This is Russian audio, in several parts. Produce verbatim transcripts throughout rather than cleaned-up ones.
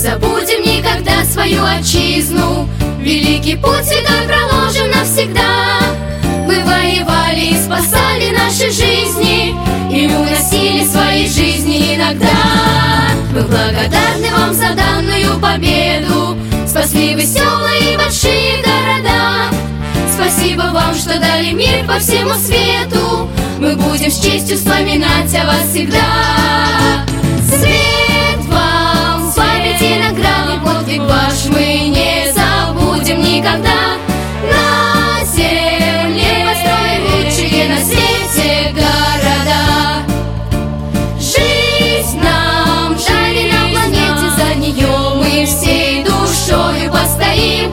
забудем никогда свою отчизну. Великий путь святой проложим навсегда. Мы воевали и спасали наши жизни, и уносили свои жизни иногда. Мы благодарны вам за данную победу. Спасли вы села и большие города. Спасибо вам, что дали мир по всему свету. Мы будем с честью вспоминать о вас всегда. Свет вам, память и награды, подвиг ваш мы не забудем никогда. На земле построим лучшие на свете города. Жизнь нам дали на планете, за нее мы всей душою постоим.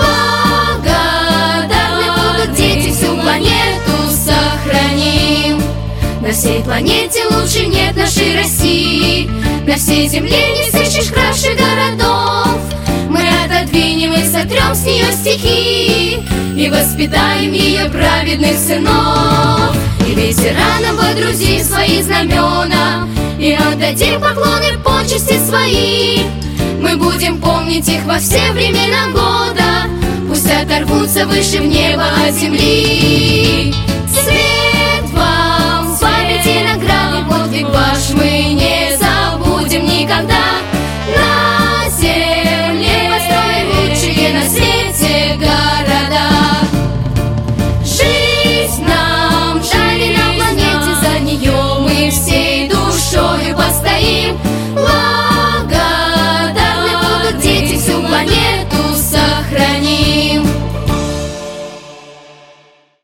На всей планете лучше нет нашей России. На всей земле не сыщешь краше городов. Мы отодвинем и сотрем с нее стихи, и воспитаем ее праведных сынов. И ветеранам водрузим свои знамена, и отдадим поклоны почести свои. Мы будем помнить их во все времена года. Пусть оторвутся выше в небо от земли. Свет вам, память и награды, подвиг ваш мы не забудем никогда.